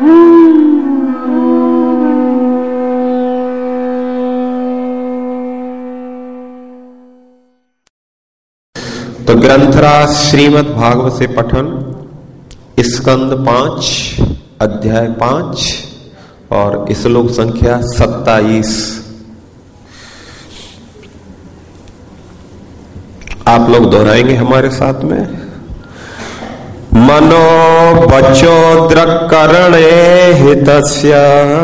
तो ग्रंथराज श्रीमद् भागवत से पठन स्कंद 5 अध्याय 5 और श्लोक संख्या 27। आप लोग दोहराएंगे हमारे साथ में। मनो बचो द्रकरणे हितस्य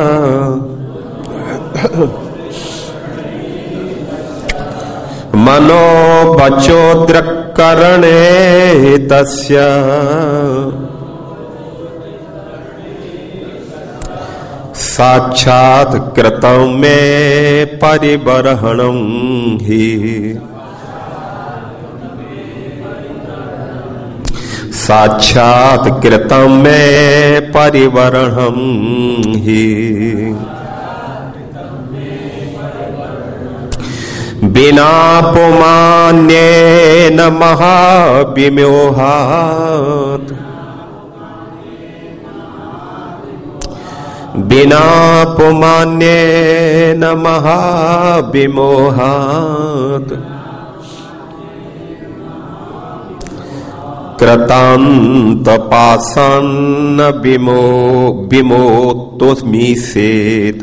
मनो बचो द्रकरणे हितस्य साक्षात् कृतं मे परिबर्हणं हि साक्षात् कृतं मे परिबर्हणं हि बिना पुमान्येन महाविमोहात् बिना पुमान्येन महाविमोहात् कृतान्तपाषाण्ड विमोक्तोऽस्मिषेत्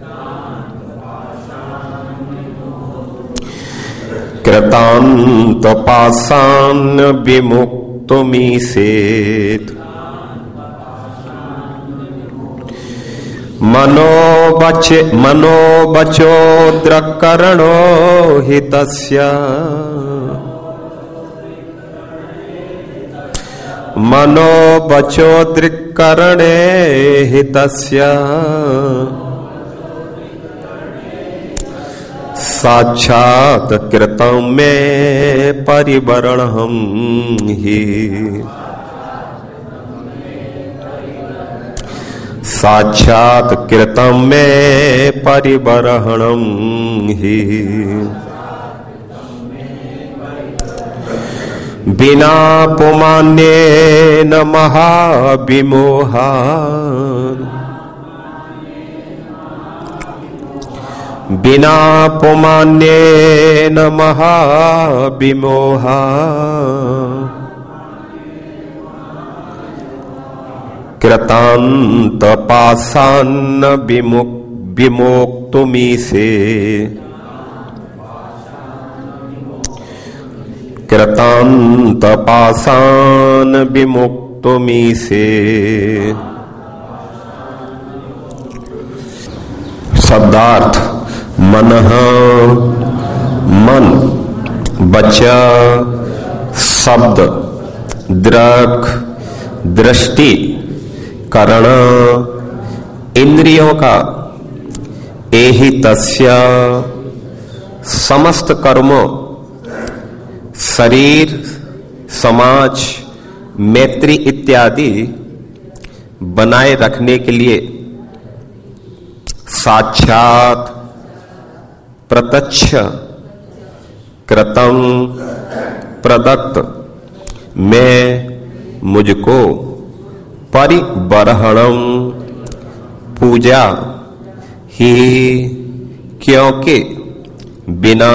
कृतान्तपाषाण्ड विमुक्तोऽस्मिषेत् मनो बचो द्रकरणो हितस्य मनो बचो द्रकरणे हितस्य साक्षात् कृतं मे परिबर्हणं हि साक्षात् कृतं मे परिबर्हणं हि बिना पुमान्येन महाविमोहात् बिना पुमान्येन महाविमोहात् कृतान्तपाषाण्ड विमुक्तोऽस्मिषेत् कृतान्तपाषाण्ड विमुक्तोऽस्मिषेत्। शब्दार्थ मनः मन, बचा शब्द, दृक् दृष्टि, करण इंद्रियों का, एहितस्य समस्त कर्मों, शरीर, समाज, मैत्री इत्यादि बनाए रखने के लिए साक्षात प्रत्यक्ष कृतं प्रदत्त मैं मुझको परिबर्हणं पूजा ही क्योंकि बिना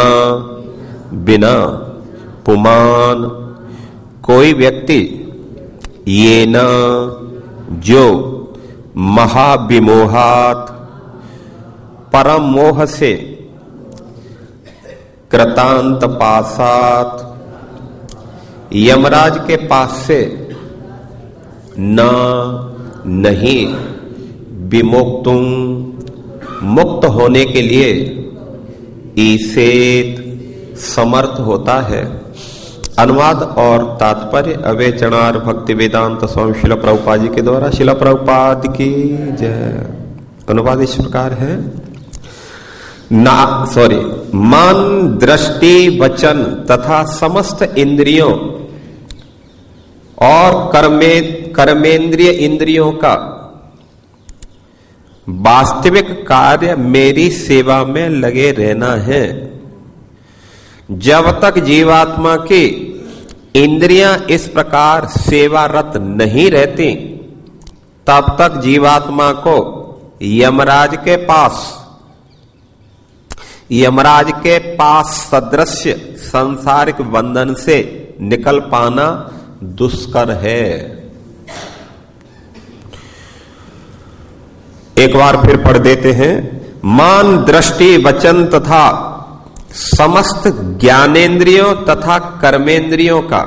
पुमान कोई व्यक्ति ये न जो महाविमोहात परम मोह से कृतान्तपाषात् यमराज के पास से नहीं विमुक्तुं मुक्त होने के लिए ईसेत समर्थ होता है। अनुवाद और तात्पर्य अवेचनार भक्ति वेदांत स्वामी शिला प्रभुपाद जी के द्वारा। शिला प्रभुपाद की जय। अनुवाद इस प्रकार है। मन, दृष्टि, वचन तथा समस्त इंद्रियों और कर्मेंद्रिय इंद्रियों का वास्तविक कार्य मेरी सेवा में लगे रहना है। जब तक जीवात्मा की इंद्रियां इस प्रकार सेवारत नहीं रहती, तब तक जीवात्मा को यमराज के पास सदृश्य सांसारिक बंधन से निकल पाना दुष्कर है। एक बार फिर पढ़ देते हैं। मान, दृष्टि, वचन तथा समस्त ज्ञानेंद्रियों तथा कर्मेंद्रियों का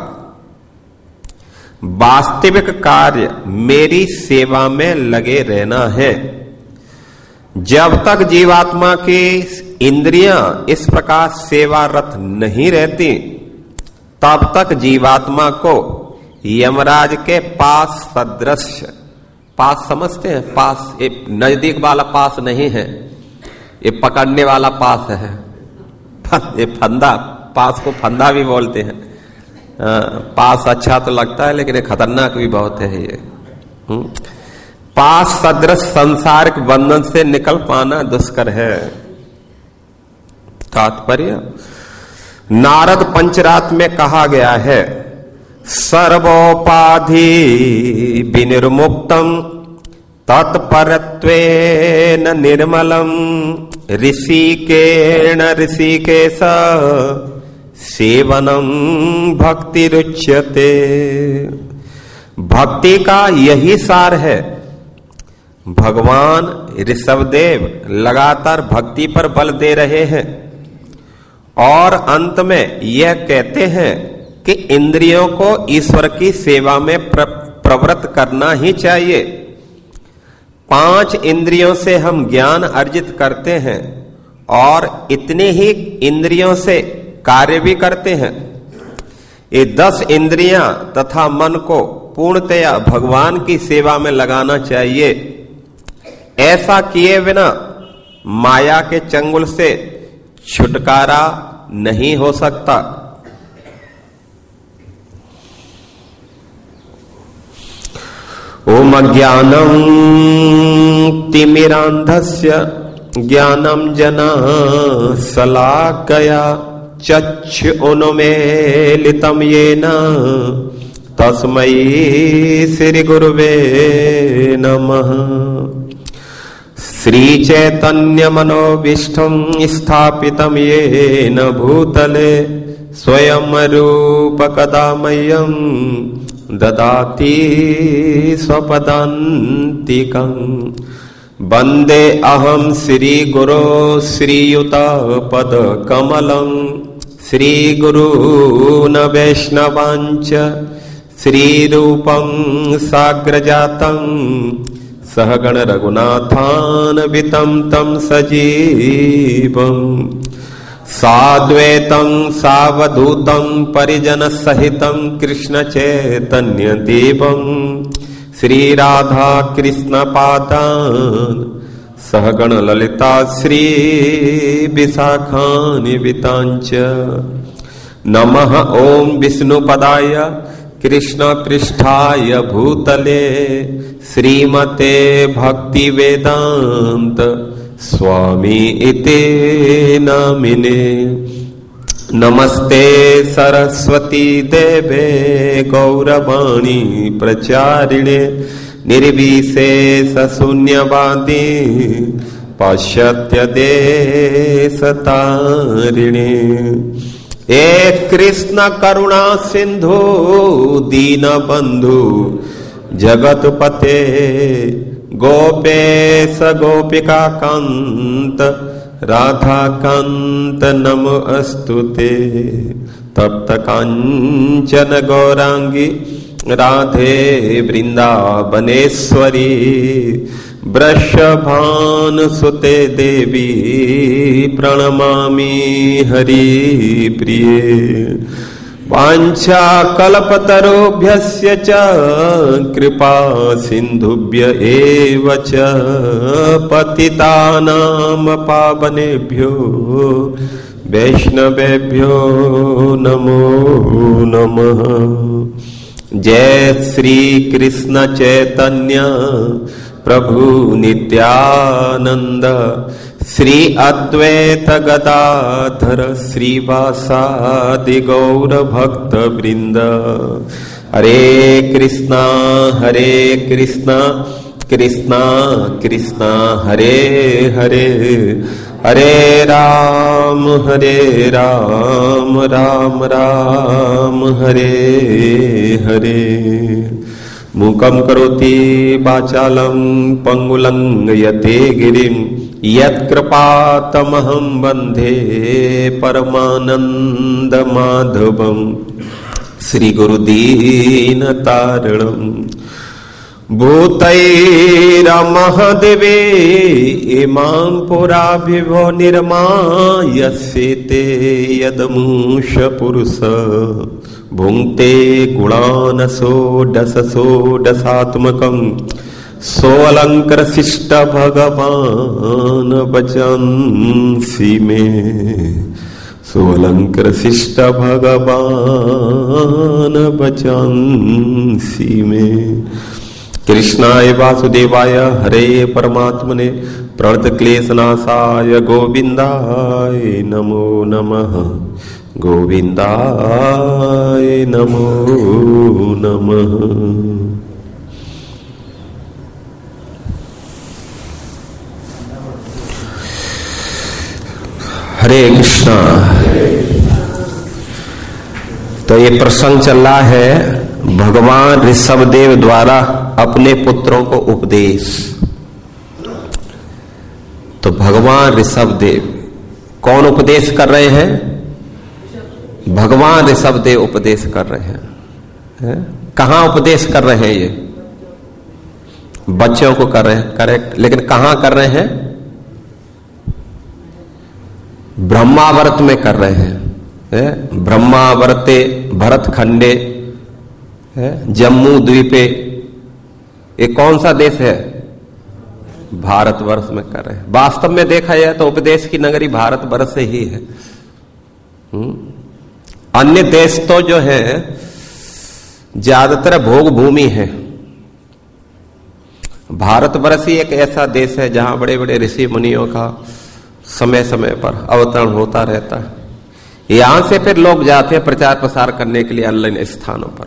वास्तविक कार्य मेरी सेवा में लगे रहना है। जब तक जीवात्मा की इंद्रियां इस प्रकार सेवारत नहीं रहती, तब तक जीवात्मा को यमराज के पास सदृश्य, पास समझते हैं, पास ये नजदीक वाला पास नहीं है, ये पकड़ने वाला पास है। ये फंदा, पास को फंदा भी बोलते हैं। पास अच्छा तो लगता है लेकिन ये खतरनाक भी बहुत है। ये पास सदृश संसारिक बंधन से निकल पाना दुष्कर है। तात्पर्य, नारद पंचरात में कहा गया है, सर्वोपाधि विनिर्मुक्तम तत्परत्वेन निर्मलम ऋषिकेण ऋषिकेश सेवनम भक्ति रुच्यते। भक्ति का यही सार है। भगवान ऋषभदेव लगातार भक्ति पर बल दे रहे हैं और अंत में यह कहते हैं कि इंद्रियों को ईश्वर की सेवा में प्रवृत्त करना ही चाहिए। 5 इंद्रियों से हम ज्ञान अर्जित करते हैं और इतनी ही इंद्रियों से कार्य भी करते हैं। ये 10 इंद्रियां तथा मन को पूर्णतया भगवान की सेवा में लगाना चाहिए। ऐसा किए बिना माया के चंगुल से छुटकारा नहीं हो सकता। ओम अज्ञानम तिमिरांधस्य ज्ञानम जना शलाकया चक्षु उन्मीलितं येन तस्मै श्री गुरुवे नमः। श्री चैतन्य मनोभीष्टं स्थापितं येन भूतले स्वयं रूप कदा मह्यं ददाति स्वपदान्तिकं। वन्दे अहं श्री गुरो श्रीयुतपद कमलं श्रीगुरून् वैष्णवांच श्रीरूपं साग्रजातं सहगण रघुनाथान्वितं तं सजीवं साद्वैतं सावधूतं परिजनसहितं कृष्ण चैतन्य देवं श्री राधा कृष्ण पादान् सहगण ललिता श्री विशाखान्वितांच। नमः ओम विष्णुपदाय कृष्ण पृष्ठाय भूतले श्रीमते भक्ति वेदांत स्वामी इति नामिने। नमस्ते सरस्वती देवे गौरवाणी प्रचारिणे निर्विशेष शून्यवादी पाश्चात्य देश तारिणे। हे कृष्ण करुणा सिंधु दीन बंधु जगतपते गोपेश गोपिका कांत राधा कांत नमोस्तुते। तप्त कांचन गौरांगी राधे वृंदावनेश्वरी वृषभानुसुते देवी प्रणमामि हरि प्रिये। वाञ्छा कल्पतरुभ्यस्य च कृपा सिन्धुभ्य एव च पतितानां पावनेभ्यो वैष्णवेभ्यो नमो नमः। जय श्री कृष्ण चैतन्य प्रभु नित्यानंद श्री अद्वैत गदाधर श्रीवासादि गौर भक्त वृंद। हरे कृष्णा कृष्णा कृष्णा हरे हरे, हरे राम राम राम हरे हरे। मूकं करोति वाचालं पंगुलंघयते गिरिं, यत्कृपातमहं वन्दे परमानंद माधवं। श्री गुरुदीनतारिणम् भूतैरमहदेवे इमां पुरा विभो निर्मायस्येते यदमूष पुरुष भुङ्क्ते गुणान् षोडशात्मकं सोऽलङ्कृशिष्ट भगवान् वचंसि मे, सोऽलङ्कृशिष्ट भगवान् वचंसि मे। कृष्णाय वासुदेवाय हरे परमात्मने प्रणतक्लेशनाशाय गोविन्दाय नमो नमः, गोविन्दाय नमो नमः। हरे कृष्णा। तो ये प्रसंग चल रहा है भगवान ऋषभदेव द्वारा अपने पुत्रों को उपदेश। तो भगवान ऋषभदेव कौन उपदेश कर रहे हैं? भगवान ऋषभदेव उपदेश कर रहे हैं। कहां उपदेश कर रहे हैं? ये बच्चों को कर रहे हैं, करेक्ट। लेकिन कहां कर रहे हैं? ब्रह्मावर्त में कर रहे हैं। ब्रह्मावर्ते भरत खंडे जम्मू द्वीपे, ये कौन सा देश है? भारतवर्ष में कर रहे हैं। वास्तव में देखा जाए तो उपदेश की नगरी भारतवर्ष से ही है। अन्य देश तो जो है ज्यादातर भोग भूमि है। भारतवर्ष ही एक ऐसा देश है जहां बड़े बड़े ऋषि मुनियों का समय समय पर अवतरण होता रहता है। यहां से फिर लोग जाते हैं प्रचार प्रसार करने के लिए अन्य स्थानों पर।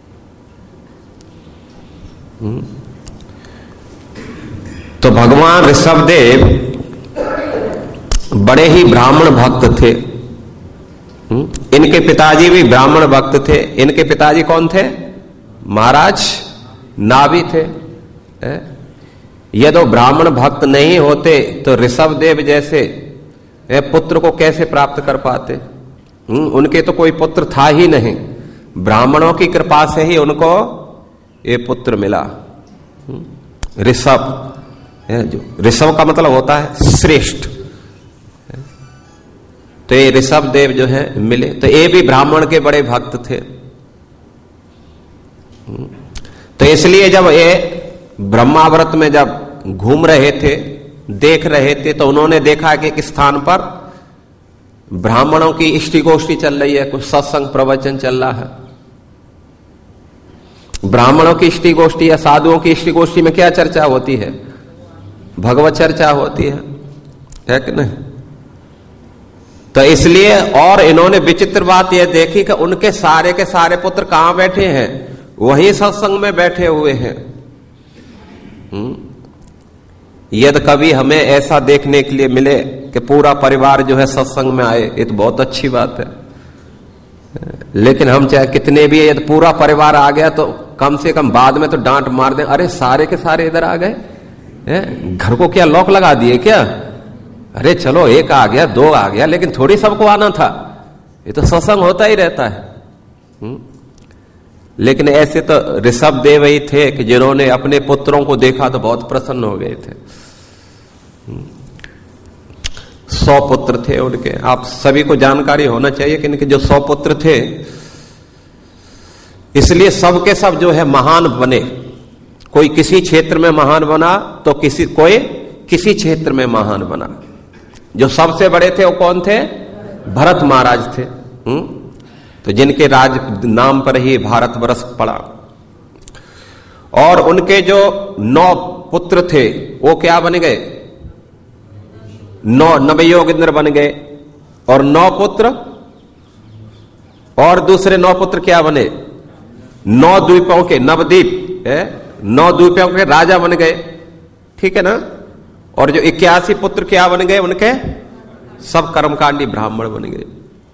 तो भगवान ऋषभदेव बड़े ही ब्राह्मण भक्त थे। इनके पिताजी भी ब्राह्मण भक्त थे। इनके पिताजी कौन थे? महाराज नाभि थे। यदि ब्राह्मण भक्त नहीं होते तो ऋषभदेव जैसे पुत्र को कैसे प्राप्त कर पाते? उनके तो कोई पुत्र था ही नहीं। ब्राह्मणों की कृपा से ही उनको ये पुत्र मिला। ऋषभ, जो ऋषभ का मतलब होता है श्रेष्ठ। तो ये ऋषभदेव जो है मिले। तो ये भी ब्राह्मण के बड़े भक्त थे। तो इसलिए जब ये ब्रह्मावर्त में जब घूम रहे थे, देख रहे थे, तो उन्होंने देखा कि एक स्थान पर ब्राह्मणों की इष्टि गोष्ठी चल रही है, कुछ सत्संग प्रवचन चल रहा है। ब्राह्मणों की इष्टि गोष्ठी या साधुओं की इष्टि गोष्ठी में क्या चर्चा होती है? भगवत चर्चा होती है कि नहीं? तो इसलिए, और इन्होंने विचित्र बात यह देखी कि उनके सारे के सारे पुत्र कहां बैठे हैं? वही सत्संग में बैठे हुए हैं। यदि कभी हमें ऐसा देखने के लिए मिले कि पूरा परिवार जो है सत्संग में आए, ये तो बहुत अच्छी बात है। लेकिन हम चाहे कितने भी, यदि पूरा परिवार आ गया तो कम से कम बाद में तो डांट मार दें, अरे सारे के सारे इधर आ गए, घर को क्या लॉक लगा दिए क्या? अरे चलो एक आ गया, दो आ गया, लेकिन थोड़ी सबको आना था। ये तो सत्संग होता ही रहता है। लेकिन ऐसे तो ऋषभदेव ही थे कि जिन्होंने अपने पुत्रों को देखा तो बहुत प्रसन्न हो गए थे। 100 पुत्र थे उनके। आप सभी को जानकारी होना चाहिए कि इनके जो 100 पुत्र थे, इसलिए सब के सब जो है महान बने। कोई किसी क्षेत्र में महान बना तो कोई किसी क्षेत्र में महान बना। जो सबसे बड़े थे वो कौन थे? भरत महाराज थे। तो जिनके राज नाम पर ही भारतवर्ष पड़ा। और उनके जो 9 पुत्र थे वो क्या बन गए? 9 नवयोगिंद्र बन गए। और 9 पुत्र, और दूसरे 9 पुत्र क्या बने? 9 द्वीपों के नवद्वीप है। 9 द्वीपों के राजा बन गए, ठीक है ना। और जो 81 पुत्र क्या बन गए उनके, सब कर्मकांडी ब्राह्मण बन गए।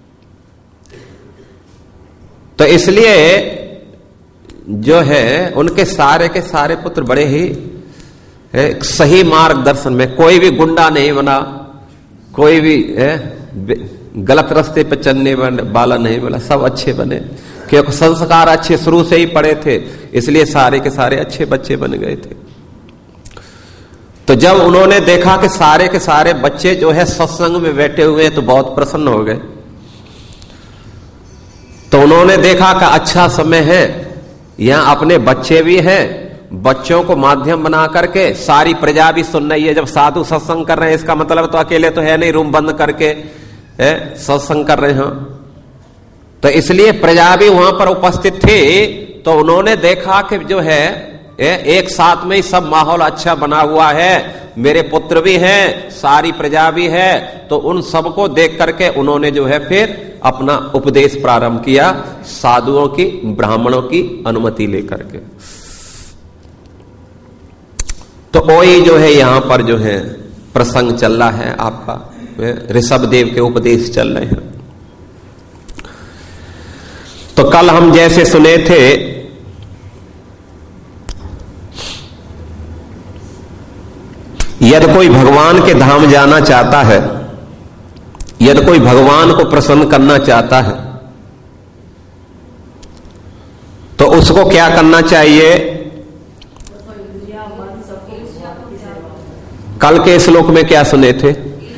तो इसलिए जो है उनके सारे के सारे पुत्र बड़े ही सही मार्गदर्शन में, कोई भी गुंडा नहीं बना, कोई भी गलत रास्ते पे चलने वाला नहीं बना, सब अच्छे बने, क्योंकि संस्कार अच्छे शुरू से ही पड़े थे, इसलिए सारे के सारे अच्छे बच्चे बन गए थे। तो जब उन्होंने देखा कि सारे के सारे बच्चे जो है सत्संग में बैठे हुए तो बहुत प्रसन्न हो गए। तो उन्होंने देखा कि अच्छा समय है, यहां अपने बच्चे भी हैं, बच्चों को माध्यम बना करके सारी प्रजा भी सुन रही है। जब साधु सत्संग कर रहे हैं इसका मतलब तो अकेले तो है नहीं, रूम बंद करके सत्संग कर रहे हैं। तो इसलिए प्रजा भी वहां पर उपस्थित थी। तो उन्होंने देखा कि जो है एक साथ में ही सब माहौल अच्छा बना हुआ है, मेरे पुत्र भी हैं, सारी प्रजा भी है। तो उन सबको देख करके उन्होंने जो है फिर अपना उपदेश प्रारंभ किया, साधुओं की, ब्राह्मणों की अनुमति लेकर के। तो वही जो है यहां पर जो है प्रसंग चल रहा है आपका, ऋषभदेव के उपदेश चल रहे हैं। तो कल हम जैसे सुने थे, यदि कोई भगवान के धाम जाना चाहता है, यदि कोई भगवान को प्रसन्न करना चाहता है, तो उसको क्या करना चाहिए? कल के श्लोक में क्या सुने थे?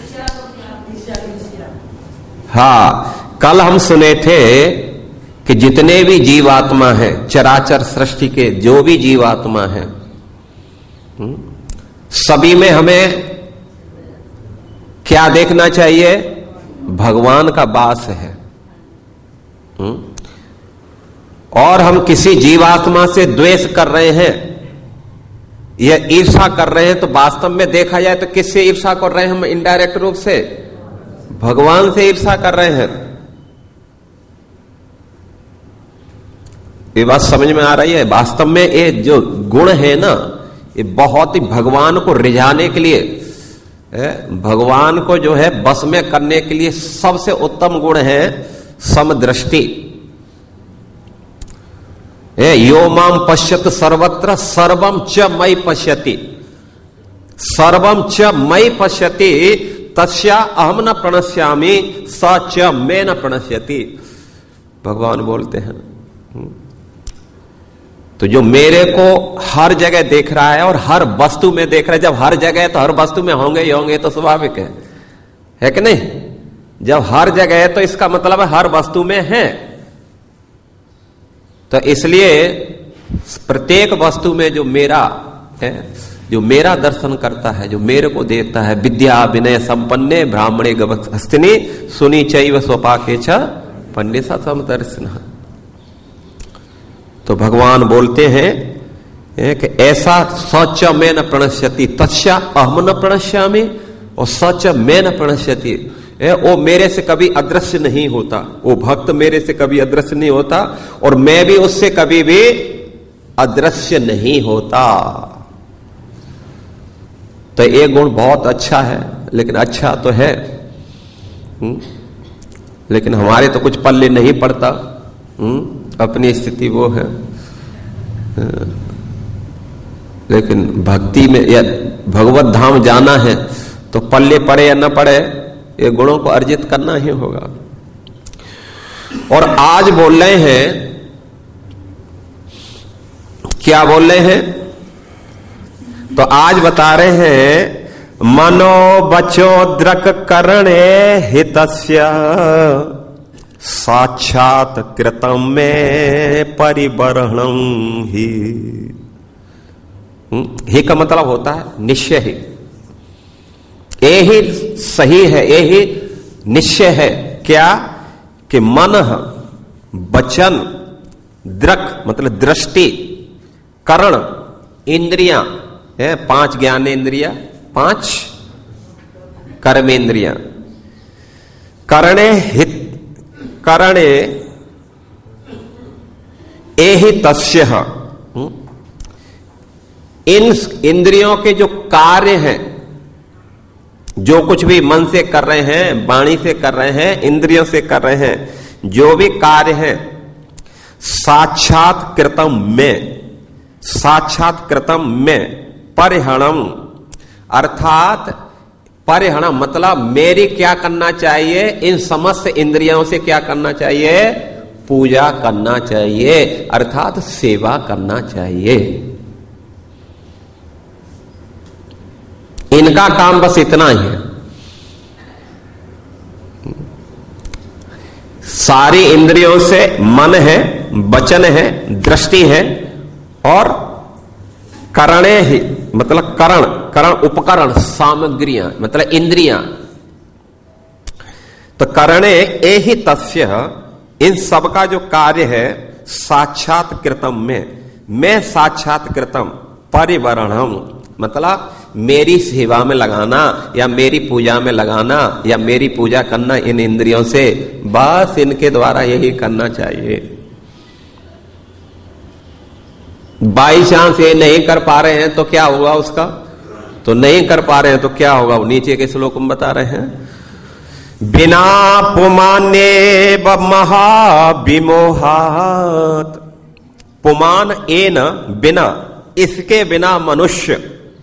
हाँ, कल हम सुने थे कि जितने भी जीवात्मा हैं, चराचर सृष्टि के जो भी जीवात्मा हैं, सभी में हमें क्या देखना चाहिए? भगवान का वास है। और हम किसी जीवात्मा से द्वेष कर रहे हैं या ईर्षा कर रहे हैं, तो वास्तव में देखा जाए तो किससे ईर्षा कर रहे हैं हम? इनडायरेक्ट रूप से भगवान से ईर्षा कर रहे हैं। ये बात समझ में आ रही है? वास्तव में ये जो गुण है ना, ये बहुत ही भगवान को रिझाने के लिए, भगवान को जो है बस में करने के लिए सबसे उत्तम गुण है समदृष्टि। यो माम पश्यत सर्वत्र सर्वम च मयि पश्यति, सर्वम च मयि पश्यति तस्या अहम न प्रणश्यामि स च मैं न प्रणश्यति, भगवान बोलते हैं। तो जो मेरे को हर जगह देख रहा है और हर वस्तु में देख रहा है, जब हर जगह है तो हर वस्तु में होंगे ही होंगे, तो स्वाभाविक है कि नहीं? जब हर जगह है तो इसका मतलब है हर वस्तु में है। तो इसलिए प्रत्येक वस्तु में जो मेरा है, जो मेरा दर्शन करता है, जो मेरे को देखता है, विद्या विनय संपन्ने ब्राह्मणे गवस्तिनी सुनी चैव स्वपाके छ पंडिता समदर्शन। तो भगवान बोलते हैं कि ऐसा सच में न प्रणश्यति तस्या अहम न प्रणश्यामि, और सच में न प्रणश्यति, वो मेरे से कभी अदृश्य नहीं होता, वो भक्त मेरे से कभी अदृश्य नहीं होता, और मैं भी उससे कभी भी अदृश्य नहीं होता। तो ये गुण बहुत अच्छा है, लेकिन अच्छा तो है, लेकिन हमारे तो कुछ पल्ले नहीं पड़ता। अपनी स्थिति वो है, लेकिन भक्ति में या भगवत धाम जाना है तो पल्ले पड़े या न पड़े, ये गुणों को अर्जित करना ही होगा। और आज बोल रहे हैं, क्या बोल रहे हैं? तो आज बता रहे हैं मनो बचो द्रक करणे हितस्य साक्षात कृतम में परिबर्हणम ही का मतलब होता है निश्चय ही, यही सही है, यही निश्चय है। क्या कि मन, वचन, दृक मतलब दृष्टि, करण, इंद्रियां है, 5 ज्ञानेन्द्रिया, 5 कर्मेंद्रिया, करणे हित करणे एहि तस्य इन इंद्रियों के जो कार्य हैं, जो कुछ भी मन से कर रहे हैं, वाणी से कर रहे हैं, इंद्रियों से कर रहे हैं, जो भी कार्य हैं, साक्षात कृतम में परिहणम, अर्थात परिहणम मतलब मेरी क्या करना चाहिए, इन समस्त इंद्रियों से क्या करना चाहिए, पूजा करना चाहिए, अर्थात सेवा करना चाहिए। इनका काम बस इतना ही है। सारी इंद्रियों से मन है, वचन है, दृष्टि है और करणे ही मतलब करण उपकरण, सामग्रियां मतलब इंद्रियां। तो करणे एहि तस्य, इन सब का जो कार्य है साक्षात कृतम में साक्षात कृतम परिवरणम मतलब मेरी सेवा में लगाना या मेरी पूजा में लगाना या मेरी पूजा करना इन इंद्रियों से, बस इनके द्वारा यही करना चाहिए। बाई चांस ये नहीं कर पा रहे हैं तो क्या होगा उसका, तो नहीं कर पा रहे हैं तो क्या होगा, वो नीचे के श्लोक में बता रहे हैं। बिना पुमान्ये महाविमोहात, पुमान एन बिना, इसके बिना मनुष्य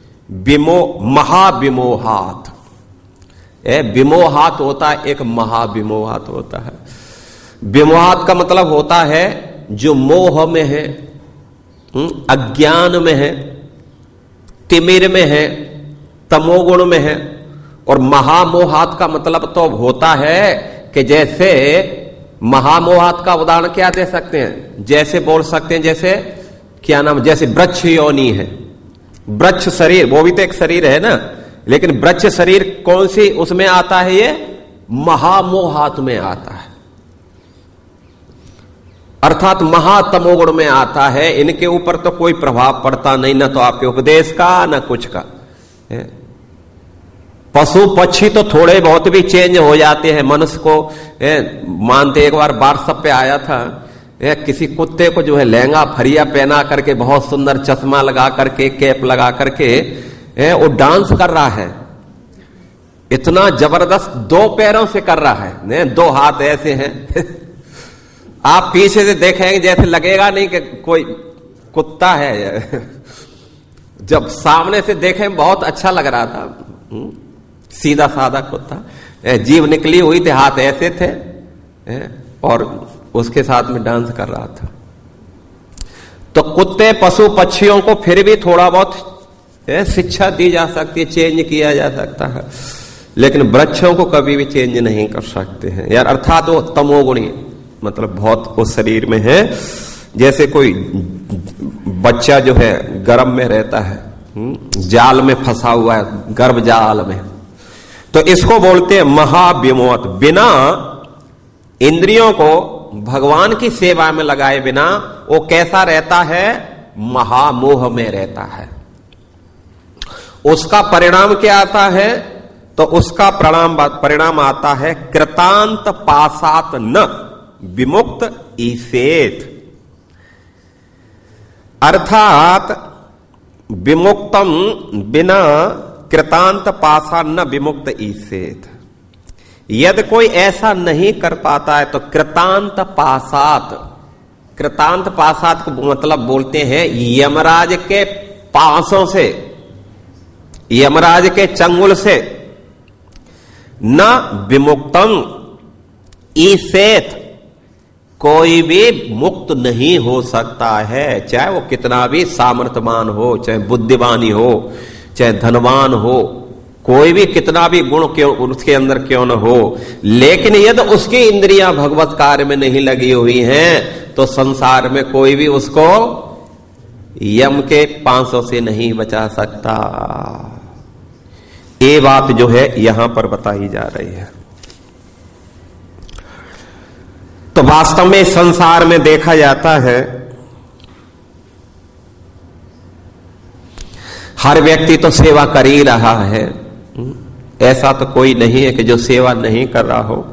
महाविमोहात, विमोहात होता है, एक महाविमोहात होता है। विमोहात का मतलब होता है जो मोह में है, अज्ञान में है, तिमिर में है, तमोगुण में है। और महामोहात का मतलब तो होता है कि जैसे महामोहात का उदाहरण क्या दे सकते हैं, जैसे बोल सकते हैं जैसे क्या नाम, जैसे वृक्ष योनि है, वृक्ष शरीर, वो भी तो एक शरीर है ना, लेकिन वृक्ष शरीर कौन सी उसमें आता है, ये महामोहात में आता है, अर्थात महातमोगुण में आता है। इनके ऊपर तो कोई प्रभाव पड़ता नहीं, ना तो आपके उपदेश का ना कुछ का। पशु पक्षी तो थोड़े बहुत भी चेंज हो जाते हैं, मनुष्य को मानते। एक बार व्हाट्सएप पे आया था, किसी कुत्ते को जो है लहंगा फरिया पहना करके, बहुत सुंदर चश्मा लगा करके, कैप लगा करके वो डांस कर रहा है, इतना जबरदस्त, दो पैरों से कर रहा है, दो हाथ ऐसे हैं आप पीछे से देखेंगे जैसे लगेगा नहीं कि कोई कुत्ता है जब सामने से देखें बहुत अच्छा लग रहा था, सीधा साधा कुत्ता, जीभ निकली हुई थी, हाथ ऐसे थे और उसके साथ में डांस कर रहा था। तो कुत्ते पशु पक्षियों को फिर भी थोड़ा बहुत शिक्षा दी जा सकती है, चेंज किया जा सकता है, लेकिन वृक्षों को कभी भी चेंज नहीं कर सकते हैं यार। अर्थात वो तमोगुणी मतलब बहुत उस शरीर में है, जैसे कोई बच्चा जो है गर्भ में रहता है, जाल में फंसा हुआ है, गर्भ जाल में, तो इसको बोलते हैं महाविमोहत। बिना इंद्रियों को भगवान की सेवा में लगाए बिना वो कैसा रहता है, महामोह में रहता है। उसका परिणाम क्या आता है, तो उसका परिणाम आता है कृतांत पासात न विमुक्त ईसेत, अर्थात विमुक्तम बिना कृतांत पासा न विमुक्त ईसेत। यदि कोई ऐसा नहीं कर पाता है तो कृतांत पासात, कृतांत पासात को मतलब बोलते हैं यमराज के पासों से, यमराज के चंगुल से, न विमुक्तम ईसेत, कोई भी मुक्त नहीं हो सकता है, चाहे वो कितना भी सामर्थ्यवान हो, चाहे बुद्धिमानी हो, चाहे धनवान हो, कोई भी कितना भी गुण क्यों उसके अंदर क्यों न हो, लेकिन यदि उसकी इंद्रियां भगवत कार्य में नहीं लगी हुई हैं तो संसार में कोई भी उसको यम के पांसों से नहीं बचा सकता। ये बात जो है यहां पर बताई जा रही है। तो वास्तव में संसार में देखा जाता है हर व्यक्ति तो सेवा कर ही रहा है, ऐसा तो कोई नहीं है कि जो सेवा नहीं कर रहा हो।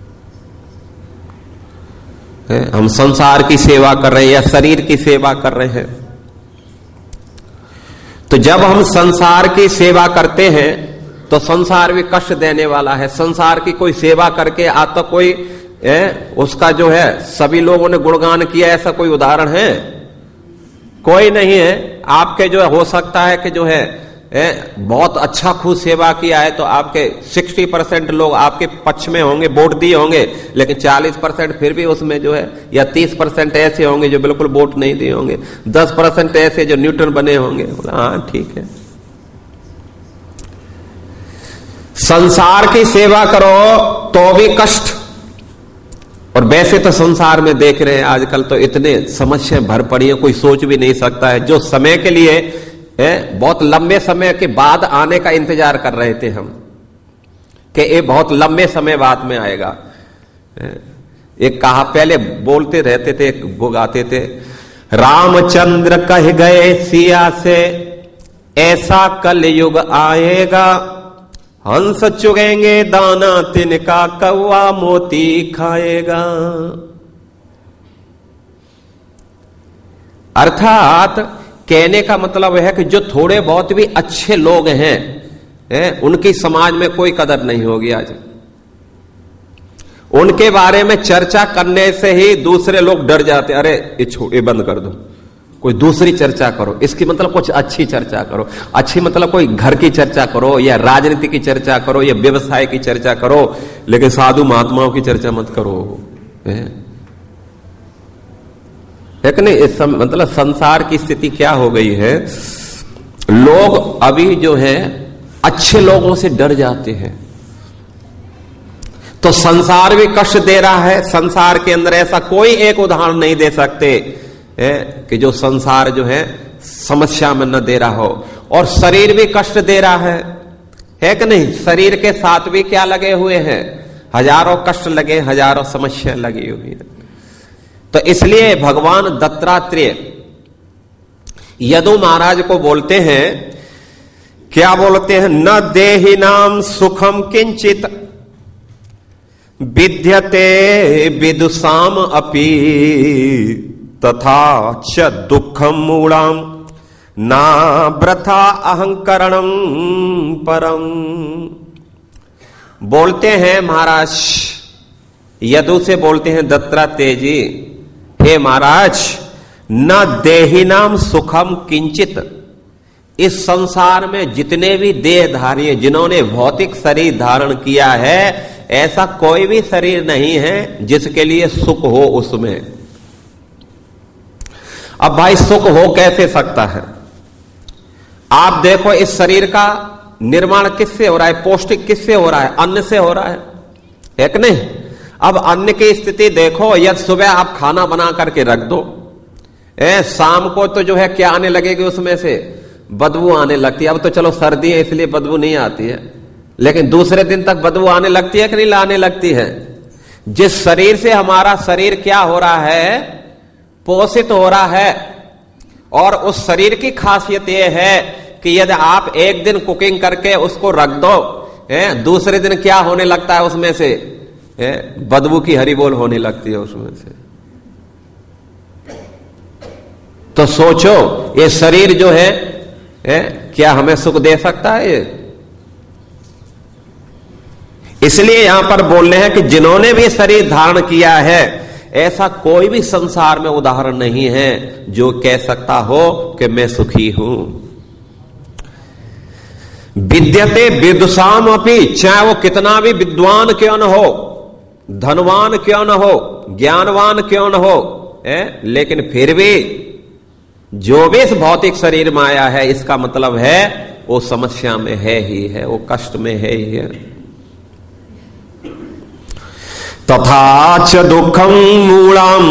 हम संसार की सेवा कर रहे हैं या शरीर की सेवा कर रहे हैं, तो जब हम संसार की सेवा करते हैं तो संसार भी कष्ट देने वाला है। संसार की कोई सेवा करके आज तक कोई उसका जो है सभी लोगों ने गुणगान किया, ऐसा कोई उदाहरण है? कोई नहीं है। आपके जो हो सकता है कि जो है बहुत अच्छा खुद सेवा किया है तो आपके 60% लोग आपके पक्ष में होंगे, वोट दिए होंगे, लेकिन 40% फिर भी उसमें जो है, या 30% ऐसे होंगे जो बिल्कुल वोट नहीं दिए होंगे, 10% ऐसे जो न्यूट्रल बने होंगे। बोला हाँ ठीक है। संसार की सेवा करो तो भी कष्ट। और वैसे तो संसार में देख रहे हैं आजकल तो इतने समस्याएं भर पड़ी है, कोई सोच भी नहीं सकता है। जो समय के लिए बहुत लंबे समय के बाद आने का इंतजार कर रहे थे हम कि ये बहुत लंबे समय बाद में आएगा। एक कहा पहले बोलते रहते थे, वो गाते थे, रामचंद्र कह गए सिया से ऐसा कलयुग आएगा, हंस चुगेंगे दाना तिनका कौवा मोती खाएगा। अर्थात कहने का मतलब है कि जो थोड़े बहुत भी अच्छे लोग हैं उनकी समाज में कोई कदर नहीं होगी आज। उनके बारे में चर्चा करने से ही दूसरे लोग डर जाते, अरे ये बंद कर दो, कोई दूसरी चर्चा करो। इसकी मतलब कुछ अच्छी चर्चा करो। अच्छी मतलब कोई घर की चर्चा करो, या राजनीति की चर्चा करो, या व्यवसाय की चर्चा करो, लेकिन साधु महात्माओं की चर्चा मत करो। है कि नहीं? इस मतलब संसार की स्थिति क्या हो गई है, लोग अभी जो है अच्छे लोगों से डर जाते हैं। तो संसार भी कष्ट दे रहा है। संसार के अंदर ऐसा कोई एक उदाहरण नहीं दे सकते कि जो संसार जो है समस्या में न दे रहा हो। और शरीर भी कष्ट दे रहा है कि नहीं? शरीर के साथ भी क्या लगे हुए हैं? हजारों कष्ट लगे, हजारों समस्या लगी हुई है। तो इसलिए भगवान दत्तात्रेय यदु महाराज को बोलते हैं, क्या बोलते हैं? न देहि नाम सुखम किंचित विद्यते विदुषाम अपि तथा च दुखम मूलाम ना व्रथा अहंकरणम परम। बोलते हैं महाराज यदु से, बोलते हैं दत्तात्रेय जी, हे महाराज, न देहिनाम सुखम किंचित। इस संसार में जितने भी देहधारी हैं, जिन्होंने भौतिक शरीर धारण किया है, ऐसा कोई भी शरीर नहीं है जिसके लिए सुख हो उसमें। अब भाई सुख हो कैसे सकता है? आप देखो इस शरीर का निर्माण किससे हो रहा है? पौष्टिक किससे हो रहा है? अन्न से हो रहा है कि नहीं? अब अन्न की स्थिति देखो, यदि सुबह आप खाना बना करके रख दो, शाम को तो जो है क्या आने लगेगी उसमें से? बदबू आने लगती है। अब तो चलो सर्दी है इसलिए बदबू नहीं आती है, लेकिन दूसरे दिन तक बदबू आने लगती है कि नहीं आने लगती है? जिस शरीर से हमारा शरीर क्या हो रहा है? पोषित हो रहा है। और उस शरीर की खासियत यह है कि यदि आप एक दिन कुकिंग करके उसको रख दो, दूसरे दिन क्या होने लगता है उसमें से? बदबू की हरिबोल होने लगती है उसमें से। तो सोचो ये शरीर जो है क्या हमें सुख दे सकता है? ये इसलिए यहां पर बोल रहे हैं कि जिन्होंने भी शरीर धारण किया है, ऐसा कोई भी संसार में उदाहरण नहीं है जो कह सकता हो कि मैं सुखी हूं। विद्यते विदुषाम अपि, चाहे वो कितना भी विद्वान क्यों न हो, धनवान क्यों न हो, ज्ञानवान क्यों न हो, लेकिन फिर भी जो भी इस भौतिक शरीर में आया है, इसका मतलब है वो समस्या में है ही है, वो कष्ट में है ही है। तथा च दुखम मूलम,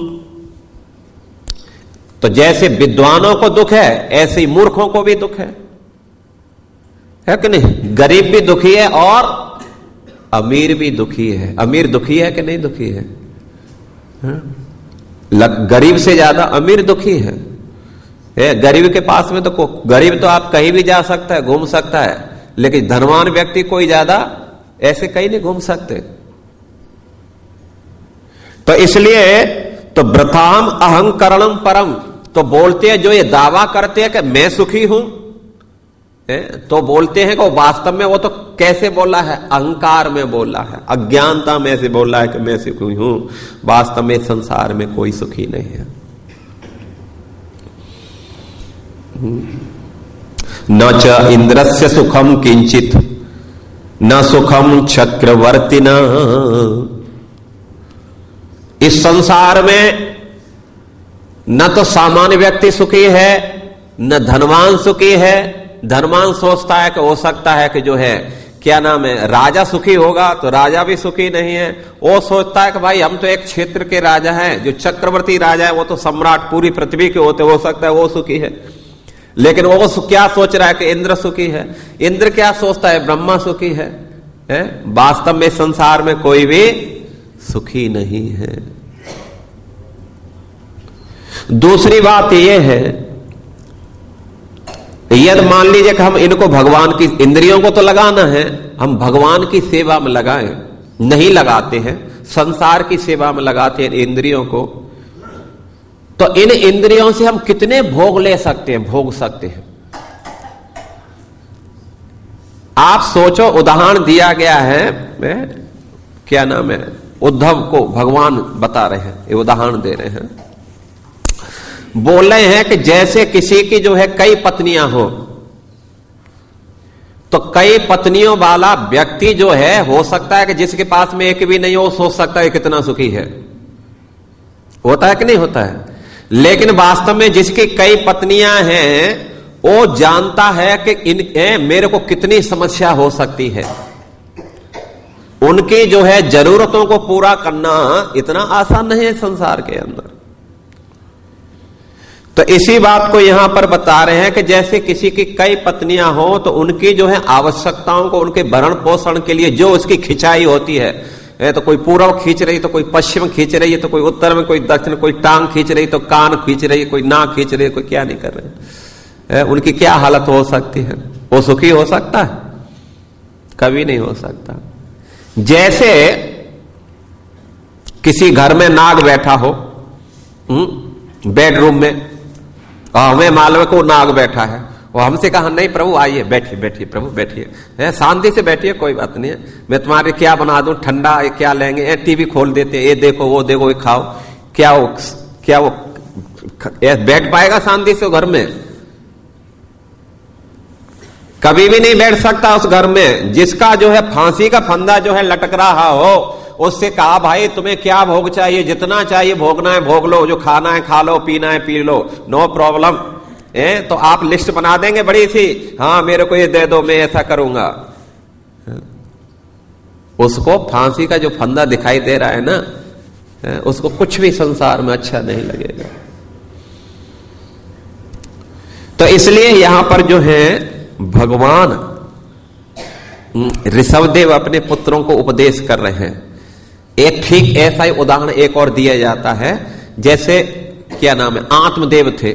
तो जैसे विद्वानों को दुख है ऐसे ही मूर्खों को भी दुख है कि नहीं? गरीब भी दुखी है और अमीर भी दुखी है। अमीर दुखी है कि नहीं दुखी है? गरीब से ज्यादा अमीर दुखी है। गरीब के पास में तो गरीब तो आप कहीं भी जा सकता है, घूम सकता है, लेकिन धनवान व्यक्ति कोई ज्यादा ऐसे कहीं नहीं घूम सकते। तो इसलिए तो व्रताम अहंकरणम परम, तो बोलते हैं जो ये दावा करते हैं कि मैं सुखी हूं, तो बोलते हैं कि वो वास्तव में वो तो कैसे बोला है, अहंकार में बोला है, अज्ञानता में से बोला है कि मैं सुखी हूं। वास्तव में संसार में कोई सुखी नहीं है। न च इंद्रस्य सुखम किंचित न सुखम चक्रवर्तिना। इस संसार में न तो सामान्य व्यक्ति सुखी है, न धनवान सुखी है। धनवान सोचता है कि हो सकता है कि जो है क्या नाम है राजा सुखी होगा, तो राजा भी सुखी नहीं है। वो सोचता है कि भाई हम तो एक क्षेत्र के राजा हैं, जो चक्रवर्ती राजा है वो तो सम्राट पूरी पृथ्वी के होते, हो सकता है वो सुखी है। लेकिन वो क्या सोच रहा है कि इंद्र सुखी है। इंद्र क्या सोचता है, ब्रह्मा सुखी है। वास्तव में संसार में कोई भी सुखी नहीं है। दूसरी बात यह है, यदि मान लीजिए कि हम इनको भगवान की इंद्रियों को तो लगाना है, हम भगवान की सेवा में लगाएं, नहीं लगाते हैं, संसार की सेवा में लगाते हैं इंद्रियों को, तो इन इंद्रियों से हम कितने भोग ले सकते हैं, भोग सकते हैं। आप सोचो, उदाहरण दिया गया है, क्या नाम है, उद्धव को भगवान बता रहे हैं, ये उदाहरण दे रहे हैं। बोल रहे हैं कि जैसे किसी की जो है कई पत्नियां हो, तो कई पत्नियों वाला व्यक्ति जो है, हो सकता है कि जिसके पास में एक भी नहीं हो, सोच सकता है कितना सुखी है। होता है कि नहीं होता है? लेकिन वास्तव में जिसकी कई पत्नियां हैं, वो जानता है कि मेरे को कितनी समस्या हो सकती है। उनकी जो है जरूरतों को पूरा करना इतना आसान नहीं है संसार के अंदर। तो इसी बात को यहां पर बता रहे हैं कि जैसे किसी की कई पत्नियां हो, तो उनकी जो है आवश्यकताओं को, उनके भरण पोषण के लिए जो उसकी खिंचाई होती है, तो कोई पूर्व खींच रही, तो कोई पश्चिम खींच रही है, तो कोई उत्तर में, कोई दक्षिण, कोई टांग खींच रही, तो कान खींच रही, कोई नाक खींच रही, कोई क्या नहीं कर रहे, उनकी क्या हालत हो सकती है? वो सुखी हो सकता है? कभी नहीं हो सकता। जैसे किसी घर में नाग बैठा हो, बेडरूम में, और हमें मालूम है को नाग बैठा है, वो हमसे कहा नहीं प्रभु आइए, बैठिए बैठिए प्रभु बैठिए, शांति से बैठिए, कोई बात नहीं है, मैं तुम्हारे क्या बना दूं, ठंडा क्या लेंगे, टीवी खोल देते, ये देखो वो देखो, ये खाओ। क्या वो बैठ पाएगा शांति से घर में? कभी भी नहीं बैठ सकता उस घर में। जिसका जो है फांसी का फंदा जो है लटक रहा हो, उससे कहा भाई तुम्हें क्या भोग चाहिए, जितना चाहिए भोगना है भोग लो, जो खाना है खा लो, पीना है पी लो, नो प्रॉब्लम। तो आप लिस्ट बना देंगे बड़ी सी, हाँ मेरे को ये दे दो, मैं ऐसा करूंगा। उसको फांसी का जो फंदा दिखाई दे रहा है ना, उसको कुछ भी संसार में अच्छा नहीं लगेगा। तो इसलिए यहां पर जो है भगवान ऋषभदेव अपने पुत्रों को उपदेश कर रहे हैं। एक ठीक ऐसा ही उदाहरण एक और दिया जाता है, जैसे क्या नाम है, आत्मदेव थे।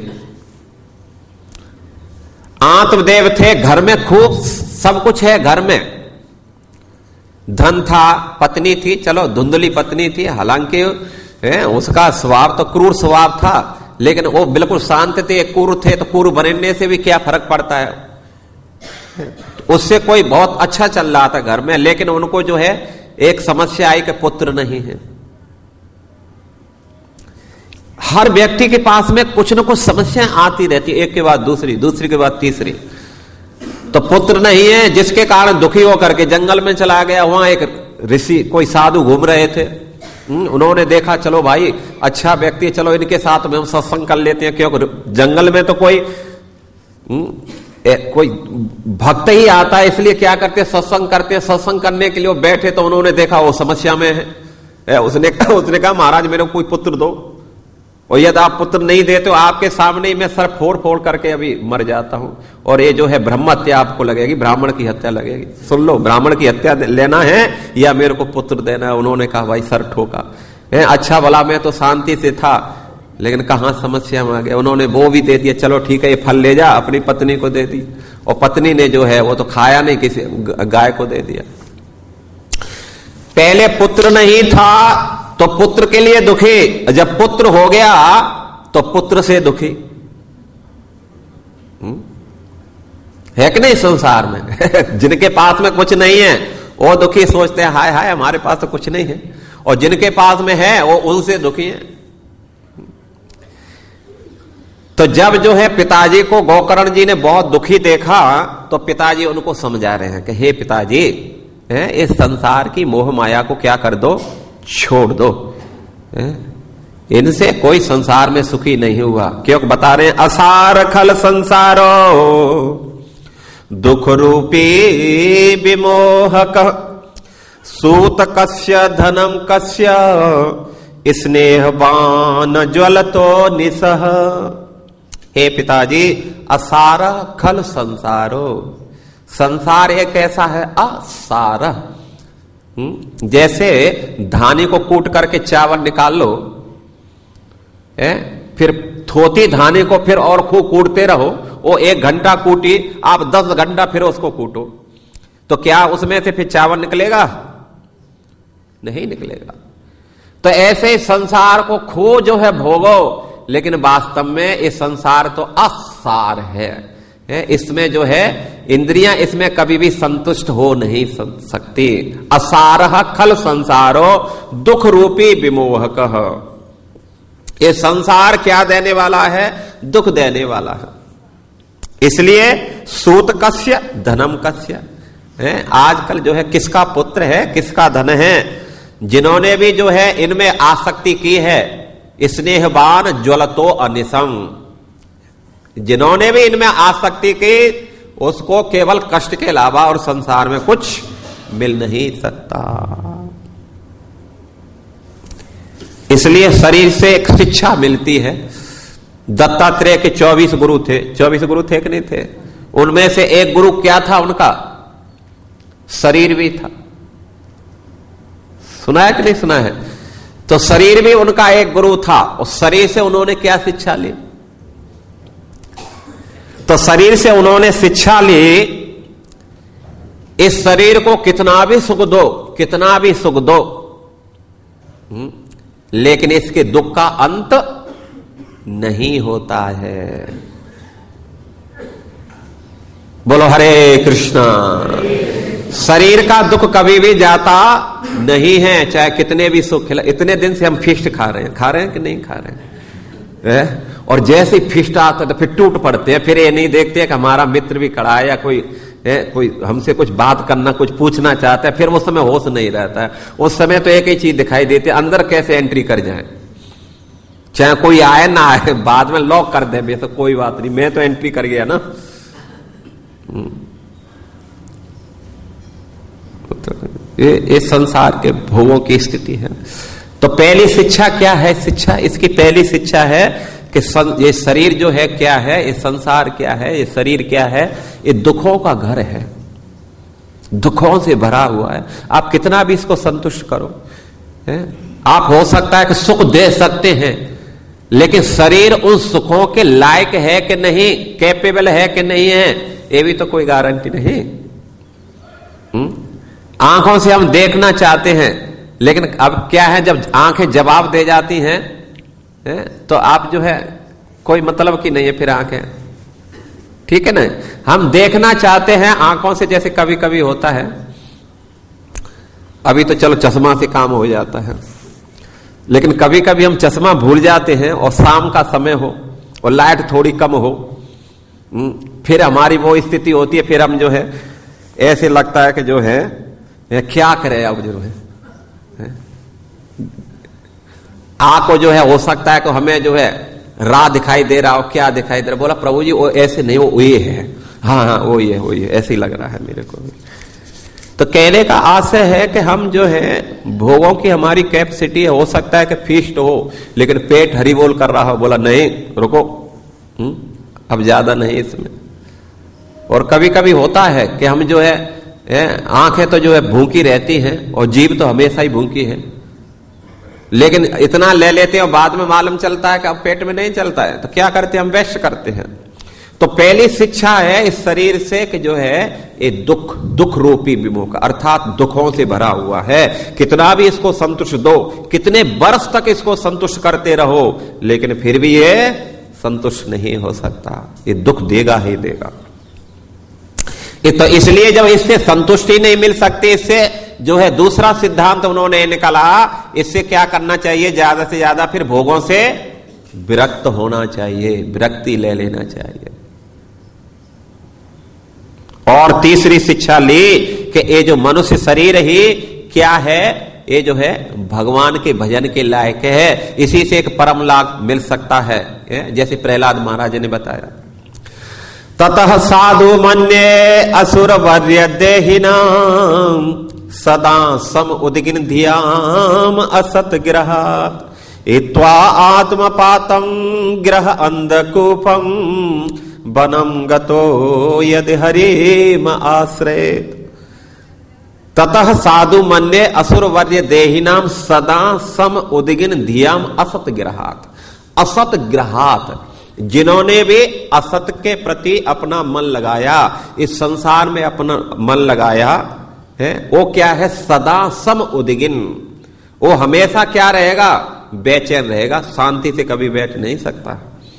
आत्मदेव थे, घर में खूब सब कुछ है, घर में धन था, पत्नी थी, चलो धुंधली पत्नी थी, हालांकि उसका स्वभाव तो क्रूर स्वभाव था, लेकिन वो बिल्कुल शांत थे। क्रूर थे तो क्रूर बनने से भी क्या फर्क पड़ता है, उससे कोई बहुत अच्छा चल रहा था घर में। लेकिन उनको जो है एक समस्या आई कि पुत्र नहीं है। हर व्यक्ति के पास में कुछ न कुछ समस्याएं आती रहती, एक के बाद दूसरी, दूसरी के बाद तीसरी। तो पुत्र नहीं है, जिसके कारण दुखी होकर के जंगल में चला गया। वहां एक ऋषि, कोई साधु घूम रहे थे, उन्होंने देखा चलो भाई अच्छा व्यक्ति, चलो इनके साथ में हम सत्संग कर लेते हैं, क्योंकि जंगल में तो कोई भक्त ही आता है, इसलिए क्या करते, सत्संग करते। सत्संग करने के लिए वो बैठे, तो उन्होंने देखा वो समस्या में है। उसने कहा महाराज मेरे को कोई पुत्र दो, और यदि आप पुत्र नहीं देते तो आपके सामने ही मैं सर फोड़ फोड़ करके अभी मर जाता हूं, और ये जो है ब्रह्म हत्या आपको लगेगी, ब्राह्मण की हत्या लगेगी। सुन लो, ब्राह्मण की हत्या लेना है या मेरे को पुत्र देना है? उन्होंने कहा भाई सर ठोका। अच्छा भला मैं तो शांति से था, लेकिन कहां समस्या में आ गया। उन्होंने वो भी दे दिया, चलो ठीक है ये फल ले जा, अपनी पत्नी को दे दी, और पत्नी ने जो है वो तो खाया नहीं, किसी गाय को दे दिया। पहले पुत्र नहीं था तो पुत्र के लिए दुखी, जब पुत्र हो गया तो पुत्र से दुखी। है कि नहीं संसार में? जिनके पास में कुछ नहीं है वो दुखी सोचते हैं, हाय हाय हमारे पास तो कुछ नहीं है, और जिनके पास में है वो उनसे दुखी है। तो जब जो है पिताजी को गोकर्ण जी ने बहुत दुखी देखा तो पिताजी उनको समझा रहे हैं कि हे पिताजी, इस संसार की मोह माया को क्या कर दो, छोड़ दो, इनसे कोई संसार में सुखी नहीं हुआ। क्यों बता रहे हैं? असार खल संसारो दुख रूपी विमोहक सूत कस्य धनम कस्य स्नेहवान ज्वलतो निसह। हे पिताजी, असार खल संसारो, संसार एक ऐसा है असार, जैसे धानी को कूट करके चावल निकाल लो, फिर थोती धाने को फिर और खूब कूटते रहो, वो 1 घंटा कूटी, आप 10 घंटा फिर उसको कूटो, तो क्या उसमें से फिर चावल निकलेगा? नहीं निकलेगा। तो ऐसे संसार को खूब जो है भोगो, लेकिन वास्तव में ये संसार तो असार है। इसमें जो है इंद्रियां इसमें कभी भी संतुष्ट हो नहीं सकती। असारह खल संसारो दुख रूपी विमोहक। ये संसार क्या देने वाला है? दुख देने वाला है। इसलिए सूत कस्य धनम कस्य, आजकल जो है किसका पुत्र है, किसका धन है? जिन्होंने भी जो है इनमें आसक्ति की है, स्नेहवान ज्वलतो अनिसम, जिन्होंने भी इनमें आसक्ति की उसको केवल कष्ट के अलावा और संसार में कुछ मिल नहीं सकता। इसलिए शरीर से एक शिक्षा मिलती है। दत्तात्रेय के 24 गुरु थे, 24 गुरु थे कि नहीं थे? उनमें से एक गुरु क्या था उनका? शरीर भी था। सुना है कि नहीं सुना है? तो शरीर भी उनका एक गुरु था, और शरीर से उन्होंने क्या शिक्षा ली? तो शरीर से उन्होंने शिक्षा ली, इस शरीर को कितना भी सुख दो, कितना भी सुख दो, लेकिन इसके दुख का अंत नहीं होता है। बोलो हरे कृष्णा। शरीर का दुख कभी भी जाता नहीं है, चाहे कितने भी सुख खिला। इतने दिन से हम फिस्ट खा रहे हैं कि नहीं खा रहे हैं? और जैसे ही फिस्ट आता तो फिर टूट पड़ते हैं, फिर ये नहीं देखते हैं कि हमारा मित्र भी खड़ा है या कोई हमसे कुछ बात करना, कुछ पूछना चाहता है, फिर उस समय होश नहीं रहता है। उस समय तो एक ही चीज दिखाई देती है, अंदर कैसे एंट्री कर जाए, चाहे कोई आए ना आए, बाद में लॉक कर दे, तो कोई बात नहीं, मैं तो एंट्री कर गया ना। ये संसार के भोगों की स्थिति है। तो पहली शिक्षा क्या है? शिक्षा, इसकी पहली शिक्षा है कि ये शरीर जो है क्या है, ये संसार क्या है, ये शरीर क्या है? ये दुखों का घर है, दुखों से भरा हुआ है। आप कितना भी इसको संतुष्ट करो, आप हो सकता है कि सुख दे सकते हैं, लेकिन शरीर उन सुखों के लायक है कि नहीं, कैपेबल है कि नहीं है, ये भी तो कोई गारंटी नहीं। आंखों से हम देखना चाहते हैं, लेकिन अब क्या है, जब आंखें जवाब दे जाती हैं तो आप जो है कोई मतलब की नहीं है फिर आंखें, ठीक है ना? हम देखना चाहते हैं आंखों से, जैसे कभी कभी होता है, अभी तो चलो चश्मा से काम हो जाता है, लेकिन कभी कभी हम चश्मा भूल जाते हैं और शाम का समय हो और लाइट थोड़ी कम हो, फिर हमारी वो स्थिति होती है, फिर हम जो है ऐसे लगता है कि जो है क्या करे अब जो है आंख को जो है हो सकता है कि हमें जो है राह दिखाई दे रहा हो, क्या दिखाई दे रहा, बोला प्रभु जी वो ऐसे नहीं, वो ये है, हाँ हाँ वो ये ऐसे ही लग रहा है मेरे को भी। तो कहने का आशय है कि हम जो है भोगों की हमारी कैपेसिटी हो सकता है कि फीस्ट हो, लेकिन पेट हरी बोल कर रहा हो, बोला नहीं रुको, अब ज्यादा नहीं इसमें। और कभी कभी होता है कि हम जो है आंखें तो जो है भूखी रहती हैं और जीभ तो हमेशा ही भूखी है, लेकिन इतना ले लेते हैं और बाद में मालूम चलता है कि अब पेट में नहीं चलता है, तो क्या करते हैं हम? वेस्ट करते हैं। तो पहली शिक्षा है इस शरीर से कि जो है ये दुख रूपी विमोह, अर्थात दुखों से भरा हुआ है। कितना भी इसको संतुष्ट दो, कितने वर्ष तक इसको संतुष्ट करते रहो, लेकिन फिर भी ये संतुष्ट नहीं हो सकता, ये दुख देगा ही देगा। तो इसलिए जब इससे संतुष्टि नहीं मिल सकती, इससे जो है दूसरा सिद्धांत उन्होंने निकाला, इससे क्या करना चाहिए, ज्यादा से ज्यादा फिर भोगों से विरक्त होना चाहिए, विरक्ति ले लेना चाहिए। और तीसरी शिक्षा ली कि ये जो मनुष्य शरीर ही क्या है, ये जो है भगवान के भजन के लायक है, इसी से एक परम लाभ मिल सकता है, जैसे प्रहलाद महाराज ने बताया। ततः साधु मन्ये असुर वर्य देहिनाम सदा सम उद्गिन धियाम असत ग्रहात् इत्वा आत्मपातम ग्रह अंधकूपम वनम गतो यदि हरिम आश्रयेत्। ततः साधु मन्ये असुर वर्य देहिनाम सदा सम उद्गिन धियाम असत ग्रहात्। असत ग्रहात्, जिन्होंने भी असत के प्रति अपना मन लगाया, इस संसार में अपना मन लगाया है, वो क्या है, सदा सम उद्गिन, वो हमेशा क्या रहेगा, बेचैन रहेगा, शांति से कभी बैठ नहीं सकता।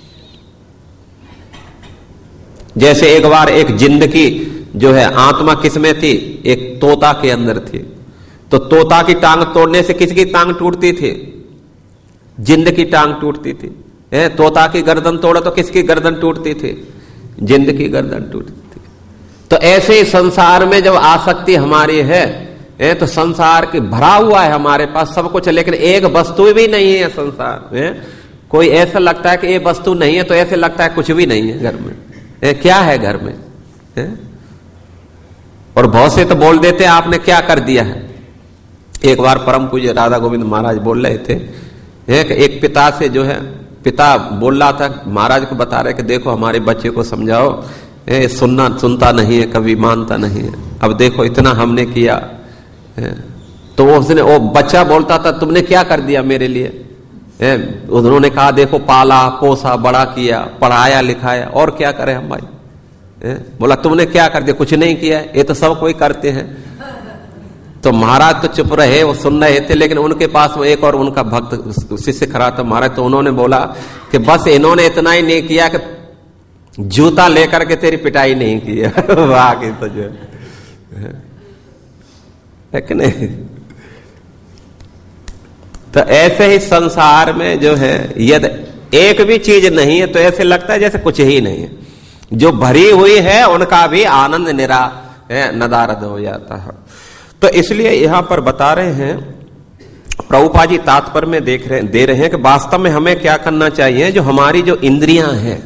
जैसे एक बार एक जिंदगी जो है आत्मा किसमें थी, एक तोता के अंदर थी, तो तोता की टांग तोड़ने से किसकी टांग टूटती थी, जिंद की टांग टूटती थी। तोता की गर्दन तोड़ा तो किसकी गर्दन टूटती थी, जिंद की गर्दन टूटती थी। तो ऐसे ही संसार में जब आसक्ति हमारी है, तो संसार की भरा हुआ है हमारे पास सब कुछ, लेकिन एक वस्तु भी नहीं है संसार में। कोई ऐसा लगता है कि ये वस्तु नहीं है, तो ऐसे लगता है कुछ भी नहीं है घर में। क्या है घर में है? और बहुत से तो बोल देते हैं आपने क्या कर दिया है। एक बार परम पूज्य राधा गोविंद महाराज बोल रहे थे, एक पिता से जो है, पिता बोल रहा था, महाराज को बता रहे कि देखो हमारे बच्चे को समझाओ, सुनता नहीं है, कभी मानता नहीं है, अब देखो इतना हमने किया। तो उसने, वो बच्चा बोलता था तुमने क्या कर दिया मेरे लिए। उन्होंने कहा देखो पाला पोसा बड़ा किया, पढ़ाया लिखाया, और क्या करें हम भाई। बोला तुमने क्या कर दिया, कुछ नहीं किया, ये तो सब कोई करते हैं। तो महाराज तो चुप रहे, वो सुन रहे थे, लेकिन उनके पास में एक और उनका भक्त शिष्य खड़ा था महाराज, तो उन्होंने बोला कि बस इन्होंने इतना ही नहीं किया कि जूता लेकर के तेरी पिटाई नहीं की है। वाह की तो जो है कि नहीं। तो ऐसे ही संसार में जो है यदि एक भी चीज नहीं है तो ऐसे लगता है जैसे कुछ ही नहीं है। जो भरी हुई है उनका भी आनंद नदारद हो जाता है। तो इसलिए यहां पर बता रहे हैं प्रभुपाद जी तात्पर्य में दे रहे हैं कि वास्तव में हमें क्या करना चाहिए। जो हमारी जो इंद्रियां हैं,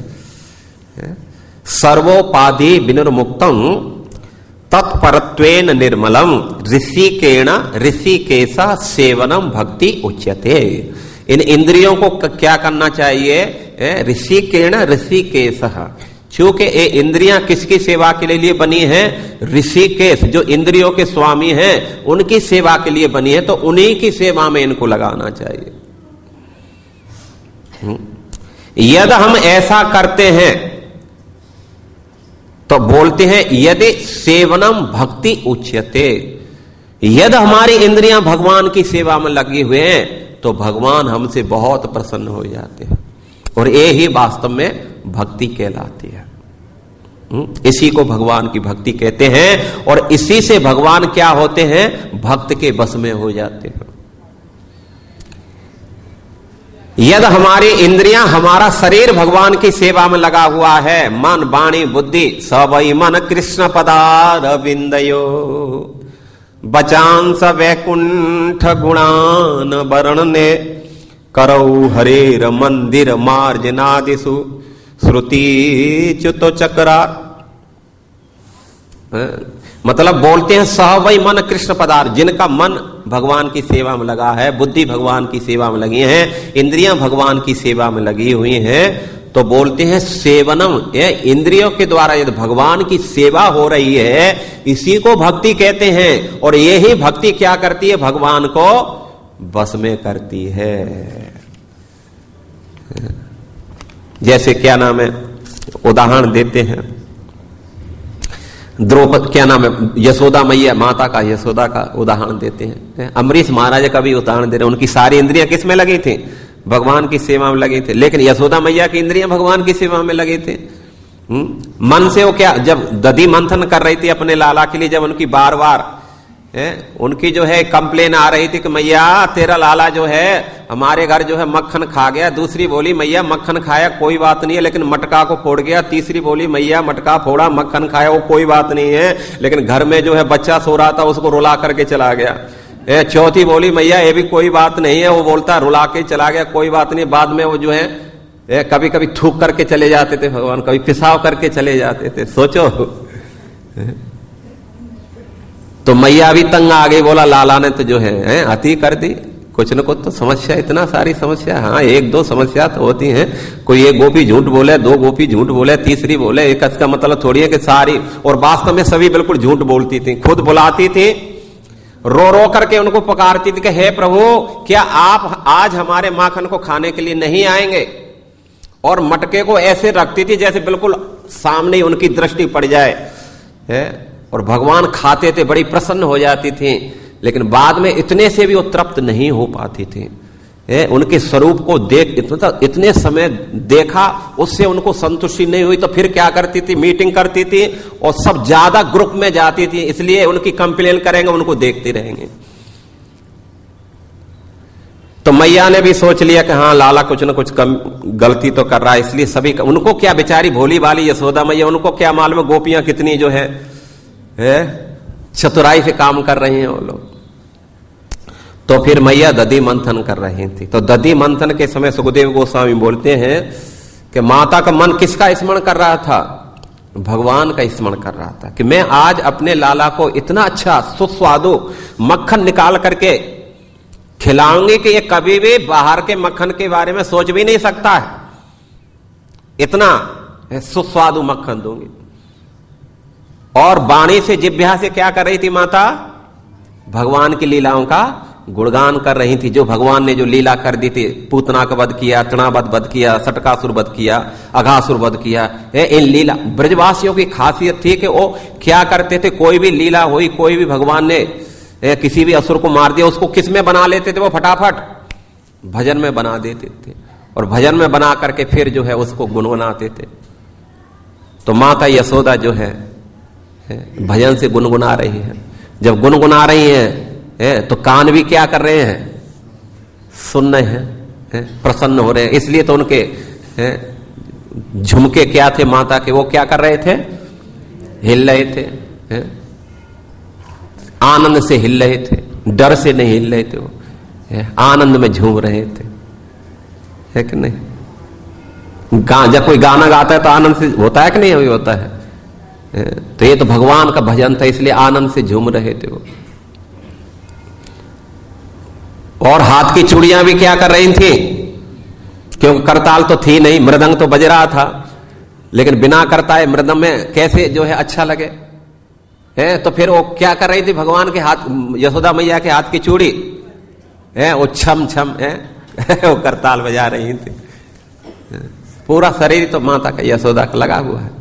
सर्वोपाधि विनिर्मुक्तम तत्परत्वेन निर्मलम ऋषिकेण ऋषिकेशा सेवनम भक्ति उच्यते। इन इंद्रियों को क्या करना चाहिए, ऋषिकेण ऋषिकेशः। क्योंकि ये इंद्रियां किसकी सेवा के लिए बनी है, ऋषिकेश जो इंद्रियों के स्वामी हैं उनकी सेवा के लिए बनी है, तो उन्हीं की सेवा में इनको लगाना चाहिए। यदि हम ऐसा करते हैं तो बोलते हैं यदि सेवनम भक्ति उच्यते। यदि हमारी इंद्रियां भगवान की सेवा में लगी हुए हैं तो भगवान हमसे बहुत प्रसन्न हो जाते हैं, और ये ही वास्तव में भक्ति कहलाती है। इसी को भगवान की भक्ति कहते हैं, और इसी से भगवान क्या होते हैं, भक्त के बस में हो जाते हैं। यदि हमारी इंद्रियां, हमारा शरीर भगवान की सेवा में लगा हुआ है, मन वाणी बुद्धि सबई मन कृष्ण पदारविंदयो बचांस वैकुंठ गुणान वर्णने करौ हरेर मंदिर मार्जनादिषु श्रुति च्युतो चक्रा। मतलब बोलते हैं सहवई मन कृष्ण पदार्थ, जिनका मन भगवान की सेवा में लगा है, बुद्धि भगवान की सेवा में लगी है, इंद्रियां भगवान की सेवा में लगी हुई हैं, तो बोलते हैं सेवनम। इंद्रियों के द्वारा यदि भगवान की सेवा हो रही है, इसी को भक्ति कहते हैं। और यही भक्ति क्या करती है, भगवान को बस में करती है। जैसे क्या नाम है, उदाहरण देते हैं, द्रौपदी क्या नाम है, यशोदा मैया, माता का यशोदा का उदाहरण देते हैं। अम्बरीश महाराज का भी उदाहरण दे रहे हैं। उनकी सारी इंद्रियां किस में लगी थी, भगवान की सेवा में लगे थे, लेकिन यशोदा मैया की इंद्रियां भगवान की सेवा में लगे थे। मन से वो क्या, जब दधी मंथन कर रही थी अपने लाला के लिए, जब उनकी बार बार उनकी जो है कंप्लेन आ रही थी कि मैया तेरा लाला जो है हमारे घर जो है मक्खन खा गया, दूसरी बोली मैया मक्खन खाया कोई बात नहीं है लेकिन मटका को फोड़ गया, तीसरी बोली मैया मटका फोड़ा मक्खन खाया वो कोई बात नहीं है लेकिन घर में जो है बच्चा सो रहा था उसको रुला करके चला गया, चौथी बोली मैया ये भी कोई बात नहीं है, वो बोलता रुला के चला गया कोई बात नहीं, बाद में वो जो है कभी कभी थूक करके चले जाते थे भगवान, कभी पिसाव करके चले जाते थे। सोचो, तो मैया भी तंग आ गई, बोला लाला ने तो जो है अति कर दी, कुछ न कुछ तो समस्या, इतना सारी समस्या, हाँ एक दो समस्या तो होती हैं, कोई एक गोपी झूठ बोले, दो गोपी झूठ बोले, तीसरी बोले, एक इसका मतलब थोड़ी है कि सारी, और वास्तव में सभी बिल्कुल झूठ बोलती थी, खुद बुलाती थी, रो रो करके उनको पुकारती थी कि हे प्रभु क्या आप आज हमारे माखन को खाने के लिए नहीं आएंगे, और मटके को ऐसे रखती थी जैसे बिल्कुल सामने उनकी दृष्टि पड़ जाए, और भगवान खाते थे, बड़ी प्रसन्न हो जाती थी, लेकिन बाद में इतने से भी वो तृप्त नहीं हो पाती थी, उनके स्वरूप को देख इतने समय देखा उससे उनको संतुष्टि नहीं हुई, तो फिर क्या करती थी, मीटिंग करती थी और सब ज्यादा ग्रुप में जाती थी, इसलिए उनकी कंप्लेन करेंगे, उनको देखते रहेंगे। तो मैया ने भी सोच लिया कि हाँ लाला कुछ न कुछ कम गलती तो कर रहा है, इसलिए सभी उनको क्या, बेचारी भोली वाली यशोदा मैया, उनको क्या मालूम गोपियां कितनी जो है चतुराई से काम कर रही हैं वो लोग। तो फिर मैया दधी मंथन कर रही थी, तो दधी मंथन के समय सुखदेव गोस्वामी बोलते हैं कि माता का मन किसका स्मरण कर रहा था, भगवान का स्मरण कर रहा था कि मैं आज अपने लाला को इतना अच्छा सुस्वादु मक्खन निकाल करके खिलाऊंगी कि ये कभी भी बाहर के मक्खन के बारे में सोच भी नहीं सकता है, इतना सुस्वादु मक्खन दूंगी। और वाणी से जिह्वा से क्या कर रही थी माता, भगवान की लीलाओं का गुणगान कर रही थी, जो भगवान ने जो लीला कर दी थी, पूतना का वध किया, तृणावध वध किया, सटकासुर वध किया, अघासुर वध किया, इन लीला ब्रजवासियों की खासियत थी कि वो क्या करते थे, कोई भी लीला हुई, कोई भी भगवान ने किसी भी असुर को मार दिया, उसको किस में बना लेते थे, वो फटाफट भजन में बना देते थे, और भजन में बना करके फिर जो है उसको गुनगुनाते थे। तो माता यशोदा जो है भजन से गुनगुना रही है, जब गुनगुना रही हैं तो कान भी क्या कर रहे हैं, सुन रहे हैं, प्रसन्न हो रहे हैं, इसलिए तो उनके झुमके क्या थे माता के, वो क्या कर रहे थे, हिल रहे थे, आनंद से हिल रहे थे, डर से नहीं हिल रहे थे, वो आनंद में झूम रहे थे, है कि नहीं। जब कोई गाना गाता है तो आनंद से होता है कि नहीं होता है, तो ये तो भगवान का भजन था, इसलिए आनंद से झूम रहे थे वो। और हाथ की चूड़ियां भी क्या कर रही थी, क्योंकि करताल तो थी नहीं, मृदंग तो बज रहा था, लेकिन बिना करताल मृदंग में कैसे जो है अच्छा लगे, तो फिर वो क्या कर रही थी, भगवान के हाथ, यशोदा मैया के हाथ की चूड़ी वो छम छम वो करताल बजा रही थी, पूरा शरीर तो माता का यशोदा का लगा हुआ है।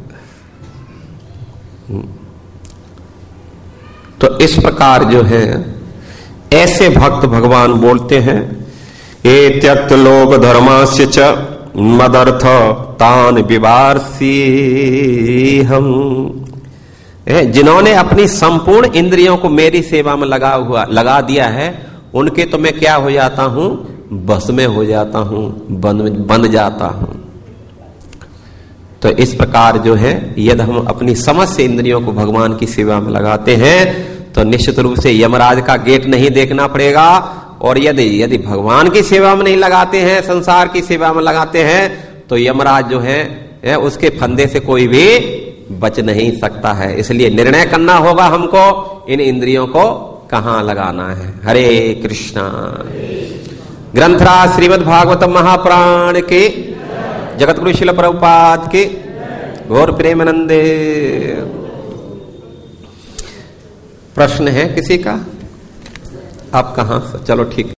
तो इस प्रकार जो है ऐसे भक्त भगवान बोलते हैं, ए त्यक्त लोक धर्मास्य च मदर्थ तान विवारसी हम, जिन्होंने अपनी संपूर्ण इंद्रियों को मेरी सेवा में लगा दिया है, उनके तो मैं क्या हो जाता हूं, बस में हो जाता हूं, बन जाता हूं। तो इस प्रकार जो है यदि हम अपनी समस्त इंद्रियों को भगवान की सेवा में लगाते हैं तो निश्चित रूप से यमराज का गेट नहीं देखना पड़ेगा, और यदि भगवान की सेवा में नहीं लगाते हैं, संसार की सेवा में लगाते हैं, तो यमराज जो है उसके फंदे से कोई भी बच नहीं सकता है। इसलिए निर्णय करना होगा हमको इन इंद्रियों को कहां लगाना है। हरे कृष्णा। ग्रंथराज श्रीमद् भागवतम महापुराण के जगतगुरु शिल प्रभुपाद के गौर प्रेमानंदे। प्रश्न है किसी का? आप कहां? चलो ठीक।